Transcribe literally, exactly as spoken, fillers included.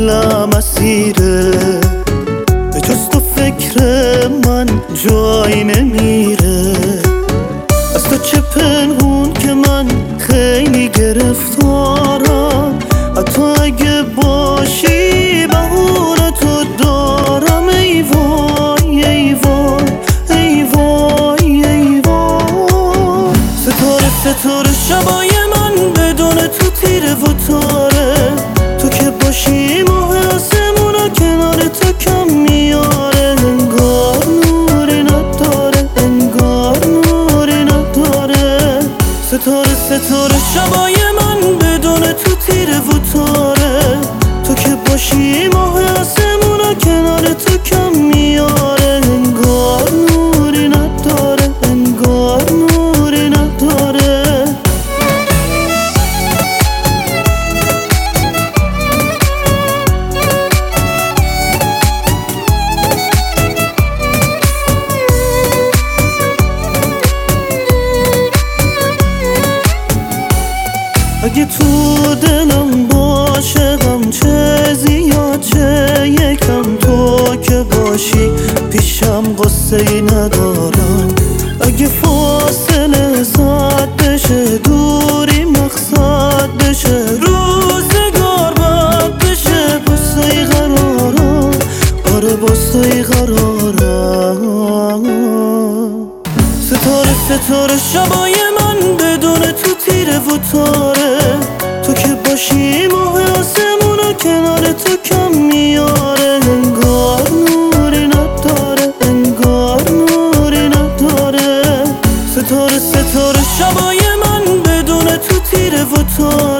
دلم اسیره، به جز تو فکر من جایی نمیره. از تو چه پنهون که من خیلی گرفتارم، حتی اگه باشی بهونه تو دارم. ای وای ای وای ای وای ای وای. ستاره ستاره شبای من بدون تو تیره و تاره، تو که باشی ماه آسمونا کنار تو کم میاره. انگار نوری نداره، انگار نوری نداره. ستاره ستاره شبای من بدون تو تیره و تاره، تو که باشی ماه آسمونا کنار تو کم میاره. انگار نوری نداره، انگار نوری نداره. اگه تو دلم باشه غم چه زیاد چه یکم، تو که باشی پیشم قصه ای ندارم. اگه فاصله زاد بشه دوری مقصد بشه، روزگار بد بشه بسه ای قرارم، آره بسه ای قرارم. ستاره ستاره شبای من بدون تو تیره و تاره، تو که باشی ماه آسمونا کنار تو کم میاره. انگار نوری نداره، انگار نوری نداره. ستاره ستاره شبای من بدون تو تیره و تاره،